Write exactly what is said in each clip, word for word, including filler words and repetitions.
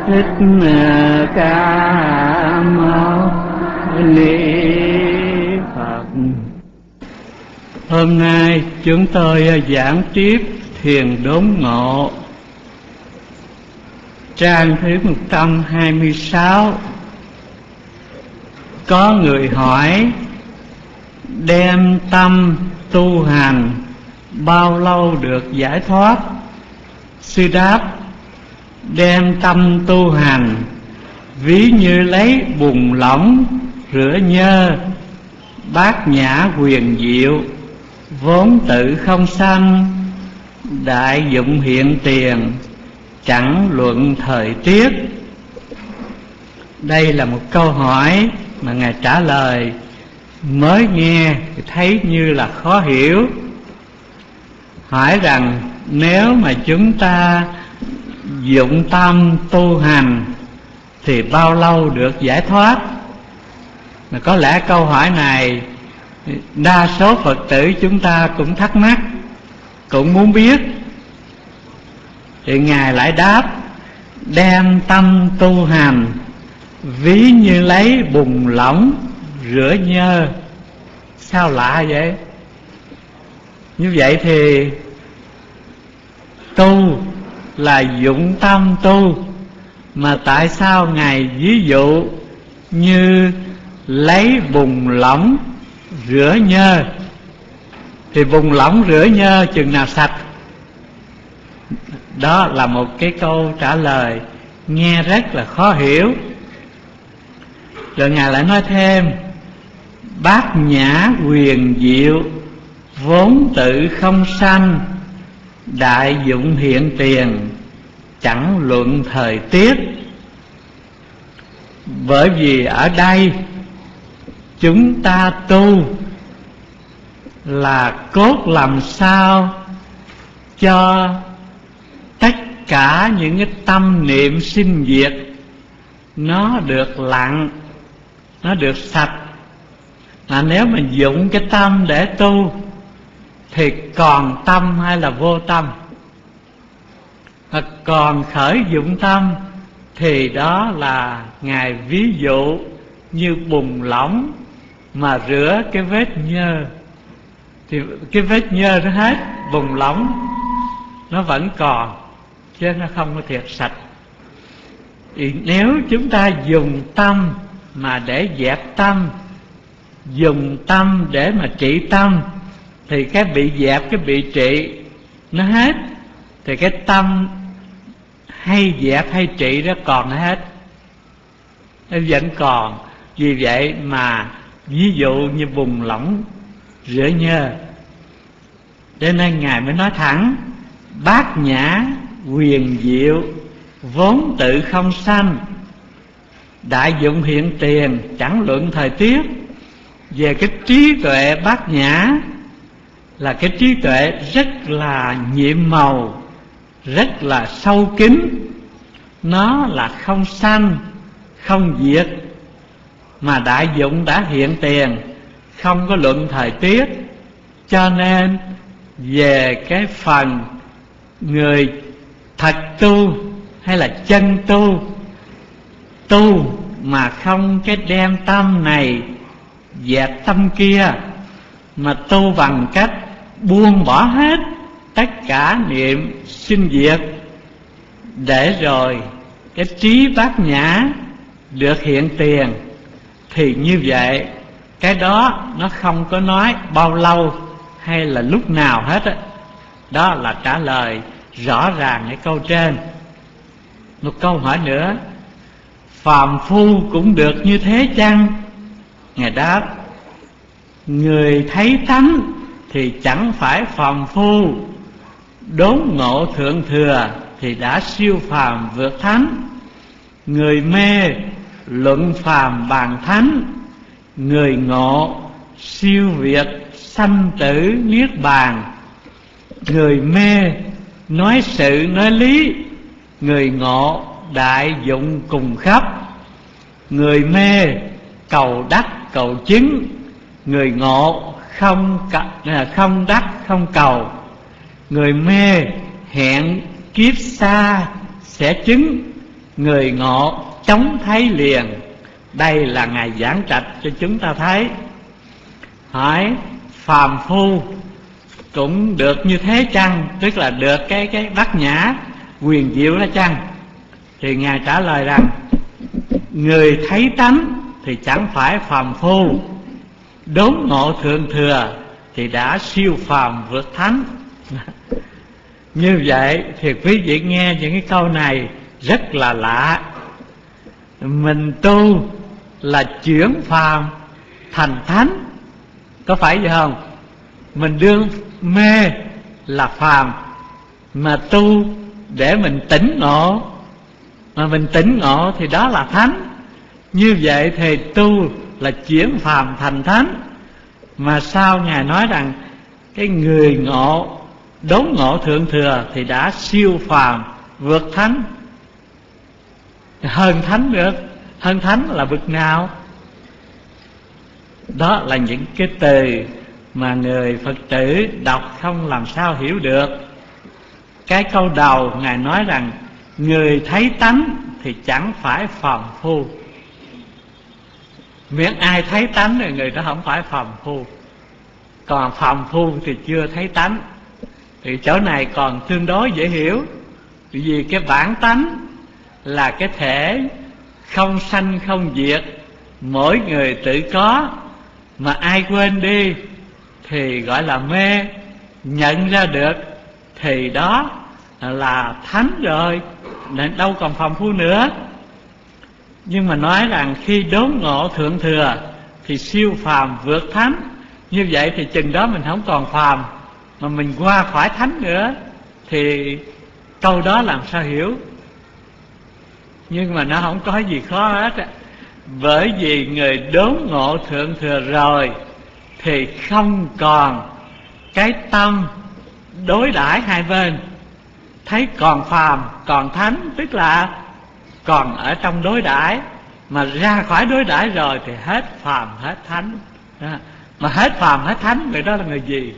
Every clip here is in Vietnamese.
Thích Ca Mâu Ni Phật. Hôm nay chúng tôi giảng tiếp Thiền Đốn Ngộ, trang thứ một trăm hai mươi sáu. Có người hỏi: đem tâm tu hành bao lâu được giải thoát? Sư đáp: đem tâm tu hành ví như lấy bùn lỏng rửa nhơ, bát nhã huyền diệu, vốn tự không sanh, đại dụng hiện tiền, chẳng luận thời tiết. Đây là một câu hỏi mà Ngài trả lời mới nghe thì thấy như là khó hiểu. Hỏi rằng nếu mà chúng ta dụng tâm tu hành thì bao lâu được giải thoát? Mà có lẽ câu hỏi này đa số Phật tử chúng ta cũng thắc mắc, cũng muốn biết. Thì Ngài lại đáp: đem tâm tu hành ví như lấy bùn lỏng rửa nhơ. Sao lạ vậy? Như vậy thì tu là dụng tâm tu, mà tại sao Ngài ví dụ như lấy bùn lỏng rửa nhơ? Thì bùn lỏng rửa nhơ chừng nào sạch? Đó là một cái câu trả lời nghe rất là khó hiểu. Rồi Ngài lại nói thêm: bát nhã huyền diệu, vốn tự không sanh, đại dụng hiện tiền, chẳng luận thời tiết. Bởi vì ở đây chúng ta tu là cốt làm sao cho tất cả những cái tâm niệm sinh diệt nó được lặng, nó được sạch. Mà nếu mình dụng cái tâm để tu thì còn tâm hay là vô tâm? Mà còn khởi dụng tâm thì đó là Ngài ví dụ như bùn lỏng mà rửa cái vết nhơ. Thì cái vết nhơ nó hết, bùn lỏng nó vẫn còn, chứ nó không có thiệt sạch. Thì nếu chúng ta dùng tâm mà để dẹp tâm, dùng tâm để mà trị tâm, thì cái bị dẹp, cái bị trị nó hết, thì cái tâm hay dẹp hay trị đó còn hết, nó vẫn còn. Vì vậy mà ví dụ như bùn lỏng rửa nhơ. Cho nên Ngài mới nói thẳng: bát nhã huyền diệu, vốn tự không sanh, đại dụng hiện tiền, chẳng luận thời tiết. Về cái trí tuệ bát nhã là cái trí tuệ rất là nhiệm màu, rất là sâu kín. Nó là không sanh, không diệt, mà đại dụng đã hiện tiền, không có luận thời tiết. Cho nên về cái phần người thật tu hay là chân tu, tu mà không cái đem tâm này dẹp tâm kia, mà tu bằng cách buông bỏ hết tất cả niệm sinh diệt, để rồi cái trí bát nhã được hiện tiền, thì như vậy cái đó nó không có nói bao lâu hay là lúc nào hết á. Đó là trả lời rõ ràng cái câu trên. Một câu hỏi nữa: phàm phu cũng được như thế chăng? Ngài đáp: người thấy tánh thì chẳng phải phàm phu, đốn ngộ thượng thừa thì đã siêu phàm vượt thánh. Người mê luận phàm bàn thánh, người ngộ siêu việt sanh tử niết bàn. Người mê nói sự nói lý, người ngộ đại dụng cùng khắp. Người mê cầu đắc cầu chứng, người ngộ không không đắc không cầu. Người mê hẹn kiếp xa sẽ chứng, người ngộ chóng thấy liền. Đây là Ngài giảng trạch cho chúng ta thấy. Hỏi phàm phu cũng được như thế chăng? Tức là được cái cái bát nhã quyền diệu đó chăng? Thì Ngài trả lời rằng người thấy tánh thì chẳng phải phàm phu, đốn ngộ thượng thừa thì đã siêu phàm vượt thánh. Như vậy thì quý vị nghe những cái câu này rất là lạ. Mình tu là chuyển phàm thành thánh, có phải vậy không? Mình đương mê là phàm, mà tu để mình tỉnh ngộ, mà mình tỉnh ngộ thì đó là thánh. Như vậy thì tu là chuyển phàm thành thánh. Mà sao Ngài nói rằng cái người ngộ đốn ngộ thượng thừa thì đã siêu phàm vượt thánh, hơn thánh được. Hơn thánh là bậc nào? Đó là những cái từ mà người Phật tử đọc không làm sao hiểu được. Cái câu đầu Ngài nói rằng người thấy tánh thì chẳng phải phàm phu. Miễn ai thấy tánh thì người đó không phải phàm phu. Còn phàm phu thì chưa thấy tánh. Thì chỗ này còn tương đối dễ hiểu. Vì cái bản tánh là cái thể không sanh không diệt, mỗi người tự có, mà ai quên đi thì gọi là mê. Nhận ra được thì đó là thánh rồi, nên đâu còn phàm phu nữa. Nhưng mà nói rằng khi đốn ngộ thượng thừa thì siêu phàm vượt thánh. Như vậy thì chừng đó mình không còn phàm, mà mình qua khỏi thánh nữa, thì câu đó làm sao hiểu? Nhưng mà nó không có gì khó hết á. Bởi vì người đốn ngộ thượng thừa rồi thì không còn cái tâm đối đãi hai bên. Thấy còn phàm còn thánh, tức là còn ở trong đối đãi, mà ra khỏi đối đãi rồi thì hết phàm hết thánh. Mà hết phàm hết thánh, người đó là người gì?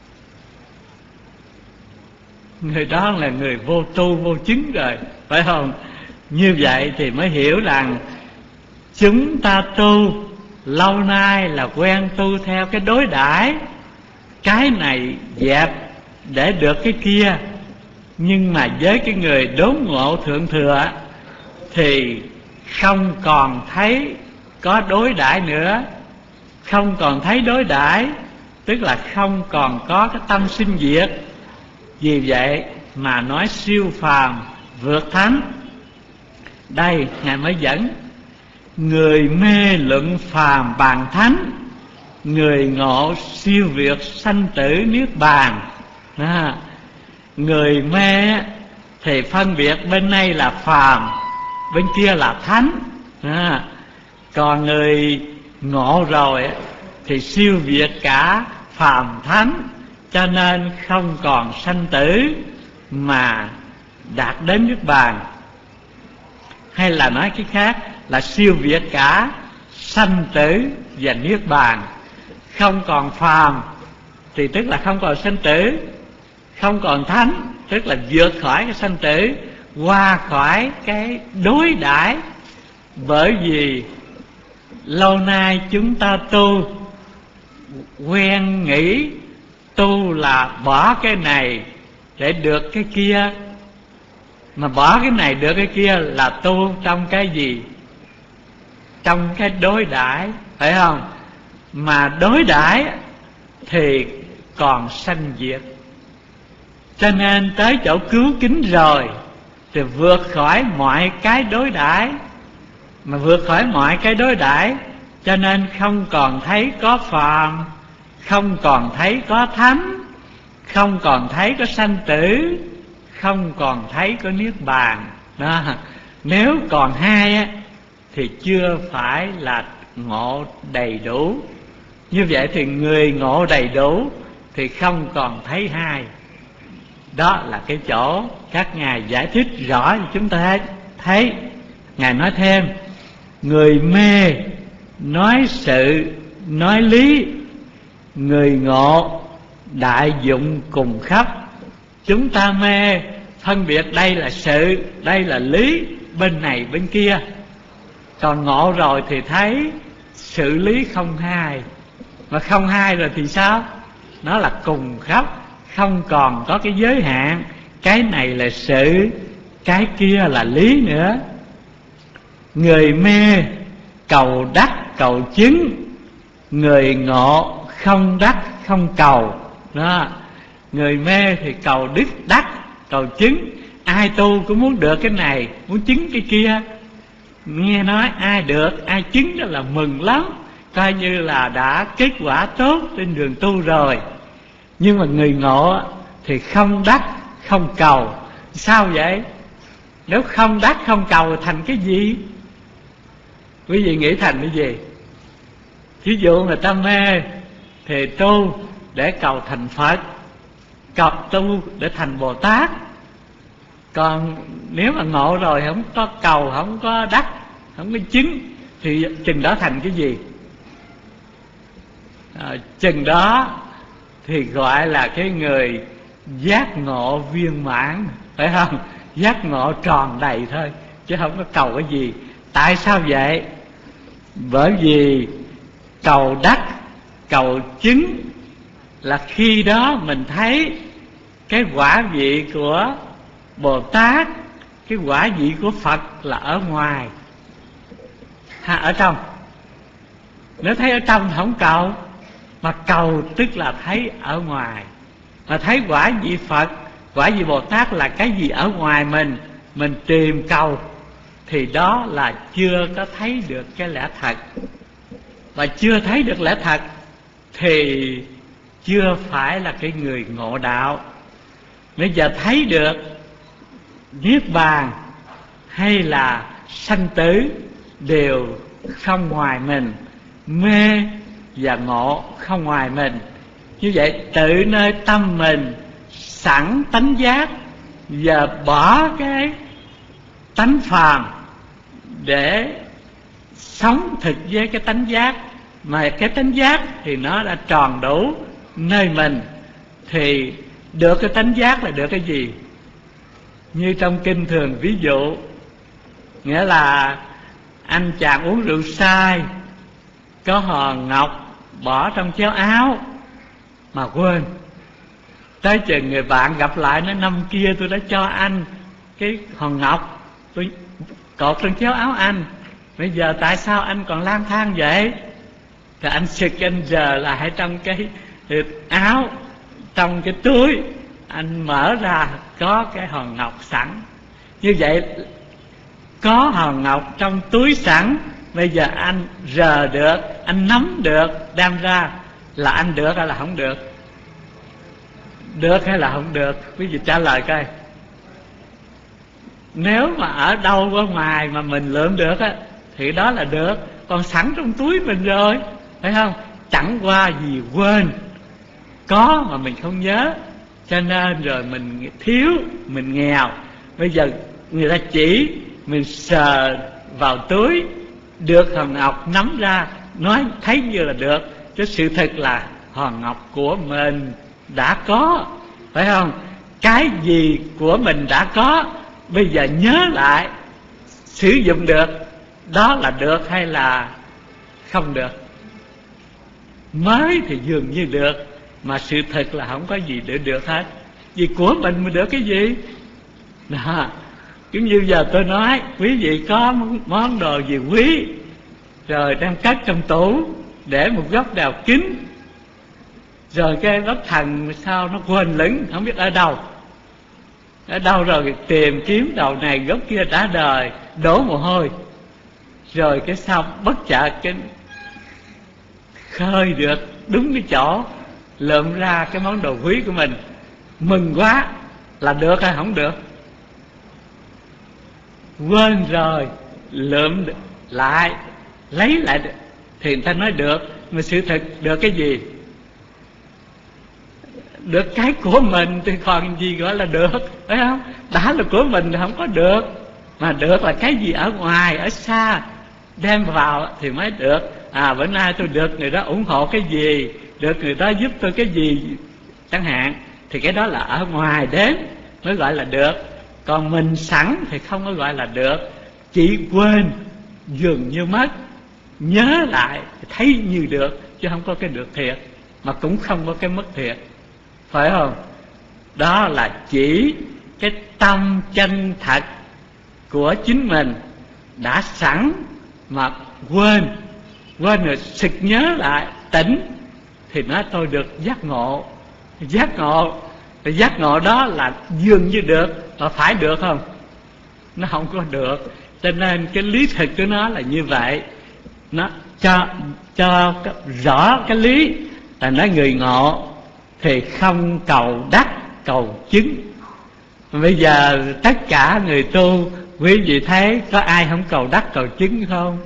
Người đó là người vô tu vô chứng rồi, phải không? Như vậy thì mới hiểu rằng chúng ta tu lâu nay là quen tu theo cái đối đãi, cái này dẹp để được cái kia. Nhưng mà với cái người đốn ngộ thượng thừa thì không còn thấy có đối đãi nữa. Không còn thấy đối đãi, tức là không còn có cái tâm sinh diệt. Vì vậy mà nói siêu phàm vượt thánh. Đây Ngài mới dẫn: người mê luận phàm bàn thánh, người ngộ siêu việt sanh tử niết bàn. À, người mê thì phân biệt bên này là phàm, bên kia là thánh. À, còn người ngộ rồi thì siêu việt cả phàm thánh, cho nên không còn sanh tử mà đạt đến niết bàn. Hay là nói cái khác là siêu việt cả sanh tử và niết bàn. Không còn phàm thì tức là không còn sanh tử, không còn thánh tức là vượt khỏi cái sanh tử, qua khỏi cái đối đãi. Bởi vì lâu nay chúng ta tu quen nghĩ tu là bỏ cái này để được cái kia, mà bỏ cái này được cái kia là tu trong cái gì? Trong cái đối đãi, phải không? Mà đối đãi thì còn sanh diệt. Cho nên tới chỗ cứu kính rồi thì vượt khỏi mọi cái đối đãi. Mà vượt khỏi mọi cái đối đãi, cho nên không còn thấy có phàm, không còn thấy có thánh, không còn thấy có sanh tử, không còn thấy có niết bàn. Đó. Nếu còn hai á, thì chưa phải là ngộ đầy đủ. Như vậy thì người ngộ đầy đủ thì không còn thấy hai. Đó là cái chỗ các ngài giải thích rõ cho chúng ta thấy. Ngài nói thêm: người mê nói sự nói lý, người ngộ đại dụng cùng khắp. Chúng ta mê phân biệt đây là sự, đây là lý, bên này bên kia. Còn ngộ rồi thì thấy xử lý không hai. Mà không hai rồi thì sao? Nó là cùng khắp, không còn có cái giới hạn. Cái này là sự, cái kia là lý nữa. Người mê cầu đắc cầu chứng, người ngộ không đắc không cầu. Đó. Người mê thì cầu đức đắc, cầu chứng. Ai tu cũng muốn được cái này, muốn chứng cái kia. Nghe nói ai được, ai chứng đó là mừng lắm, coi như là đã kết quả tốt trên đường tu rồi. Nhưng mà người ngộ thì không đắc không cầu. Sao vậy? Nếu không đắc không cầu thành cái gì? Quý vị nghĩ thành cái gì? Ví dụ người ta mê thì tu để cầu thành Phật, cầu tu để thành Bồ Tát. Còn nếu mà ngộ rồi không có cầu, không có đắc, không có chứng thì chừng đó thành cái gì? À, chừng đó thì gọi là cái người giác ngộ viên mãn, phải không? Giác ngộ tròn đầy thôi, chứ không có cầu cái gì. Tại sao vậy? Bởi vì cầu đắc, cầu chứng là khi đó mình thấy cái quả vị của Bồ Tát, cái quả vị của Phật là ở ngoài ha, ở trong. Nếu thấy ở trong thì không cầu, mà cầu tức là thấy ở ngoài. Mà thấy quả vị Phật, quả vị Bồ Tát là cái gì ở ngoài mình, mình tìm cầu, thì đó là chưa có thấy được cái lẽ thật. Và chưa thấy được lẽ thật thì chưa phải là cái người ngộ đạo. Bây giờ thấy được niết bàn hay là sanh tử đều không ngoài mình, mê và ngộ không ngoài mình. Như vậy tự nơi tâm mình sẵn tánh giác, và bỏ cái tánh phàm để sống thực với cái tánh giác. Mà cái tánh giác thì nó đã tròn đủ nơi mình, thì được cái tánh giác là được cái gì? Như trong kinh thường ví dụ, nghĩa là anh chàng uống rượu say, có hòn ngọc bỏ trong chéo áo mà quên. Tới chừng người bạn gặp lại nói năm kia tôi đã cho anh cái hòn ngọc, tôi cột trong chéo áo anh, bây giờ tại sao anh còn lang thang vậy? Thì anh xịt anh giờ lại trong cái áo, trong cái túi, anh mở ra có cái hòn ngọc sẵn. Như vậy có hòn ngọc trong túi sẵn, bây giờ anh rờ được, anh nắm được, đem ra là anh được hay là không được? Được hay là không được? Quý vị trả lời coi. Nếu mà ở đâu ở ngoài mà mình lượm được á, thì đó là được. Còn sẵn trong túi mình rồi, phải không? Chẳng qua gì quên, có mà mình không nhớ, cho nên rồi mình thiếu, mình nghèo. Bây giờ người ta chỉ, mình sờ vào túi, được hòn ngọc nắm ra, nói thấy như là được, chứ sự thật là hòn ngọc của mình đã có, phải không? Cái gì của mình đã có, bây giờ nhớ lại sử dụng được, đó là được hay là không được? Mới thì dường như được, mà sự thật là không có gì để được hết. Vì của mình mới được cái gì đó. Cũng như giờ tôi nói, quý vị có món đồ gì quý, rồi đem cất trong tủ, để một góc đào kín, rồi cái bất thần sao nó quên lửng, không biết ở đâu. Ở đâu rồi tìm kiếm đầu này góc kia đã đời, đổ mồ hôi. Rồi cái sao bất chợt cái khơi được đúng cái chỗ, lượm ra cái món đồ quý của mình, mừng quá. Là được hay không được? Quên rồi lượm lại, lấy lại thì người ta nói được. Mà sự thật được cái gì? Được cái của mình thì còn gì gọi là được, phải không? Đã là của mình thì không có được. Mà được là cái gì ở ngoài, ở xa, đem vào thì mới được. À, bữa nay tôi được người đó ủng hộ cái gì, được người đó giúp tôi cái gì chẳng hạn, thì cái đó là ở ngoài đến mới gọi là được. Còn mình sẵn thì không có gọi là được. chỉ quên dường như mất, nhớ lại thấy như được, chứ không có cái được thiệt, mà cũng không có cái mất thiệt, phải không? Đó là chỉ cái tâm chân thật của chính mình đã sẵn mà quên, quên rồi sực nhớ lại tỉnh thì nói tôi được giác ngộ. Giác ngộ, giác ngộ đó là dường như được, mà phải được không? Nó không có được. Cho nên cái lý thực của nó là như vậy. Nó cho cho rõ cái lý là nói người ngộ thì không cầu đắc, cầu chứng. Bây giờ tất cả người tu, quý vị thấy có ai không cầu đắc cầu chứng không?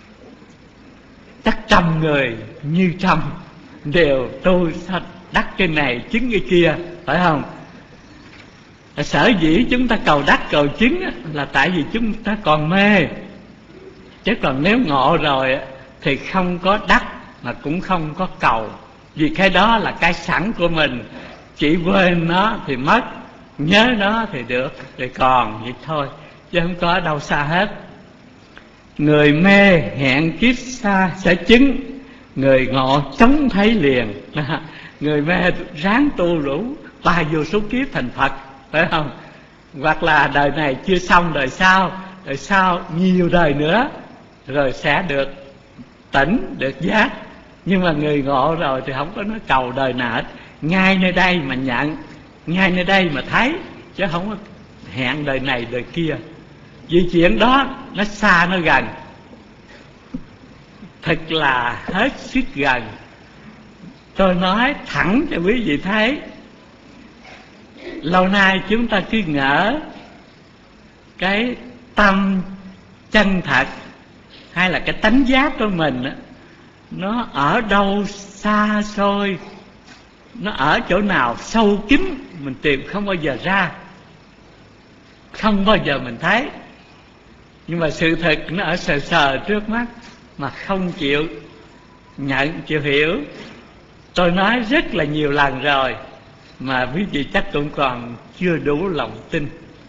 Chắc trăm người như trăm đều tu đắc cái này chứng cái kia, phải không? Sở dĩ chúng ta cầu đắc cầu chứng là tại vì chúng ta còn mê. Chứ còn nếu ngộ rồi thì không có đắc mà cũng không có cầu. Vì cái đó là cái sẵn của mình, chỉ quên nó thì mất, nhớ nó thì được, rồi còn vậy thôi, chứ không có đâu xa hết. Người mê hẹn kiếp xa sẽ chứng, người ngộ chống thấy liền. Người mê ráng tu đủ ba vô số kiếp thành Phật, phải không? Hoặc là đời này chưa xong, đời sau, đời sau nhiều đời nữa rồi sẽ được tỉnh, được giác. Nhưng mà người ngộ rồi thì không có nói cầu đời nào hết, ngay nơi đây mà nhận, ngay nơi đây mà thấy, chứ không có hẹn đời này đời kia. Vì chuyện đó nó xa nó gần, thật là hết sức gần. Tôi nói thẳng cho quý vị thấy, lâu nay chúng ta cứ ngỡ cái tâm chân thật hay là cái tánh giác của mình nó ở đâu xa xôi, nó ở chỗ nào sâu kín mình tìm không bao giờ ra, không bao giờ mình thấy. Nhưng mà sự thật nó ở sờ sờ trước mắt mà không chịu nhận, chịu hiểu. Tôi nói rất là nhiều lần rồi mà quý vị chắc cũng còn chưa đủ lòng tin.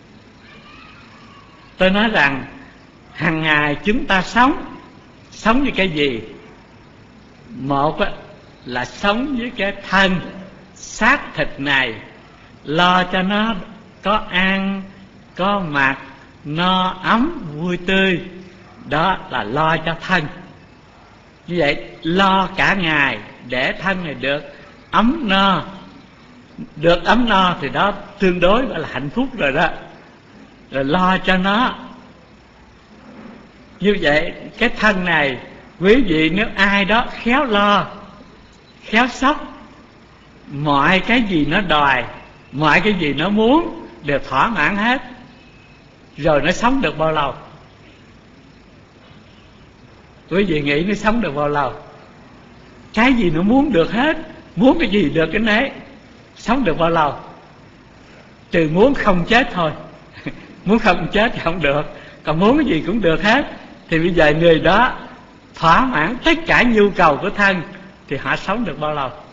Tôi nói rằng hàng ngày chúng ta sống, sống với cái gì? Một là sống với cái thân xác thịt này, lo cho nó có ăn, có mặc, no ấm, vui tươi. Đó là lo cho thân. Như vậy lo cả ngày để thân này được ấm no. Được ấm no thì đó tương đối là hạnh phúc rồi đó. Rồi lo cho nó. Như vậy cái thân này, quý vị nếu ai đó khéo lo, khéo sóc, mọi cái gì nó đòi, mọi cái gì nó muốn đều thỏa mãn hết, rồi nó sống được bao lâu? Quý vị nghĩ nó sống được bao lâu? Cái gì nó muốn được hết, muốn cái gì được cái nấy. Sống được bao lâu? Trừ muốn không chết thôi. Muốn không chết thì không được, còn muốn cái gì cũng được hết. Thì bây giờ người đó thỏa mãn tất cả nhu cầu của thân thì họ sống được bao lâu?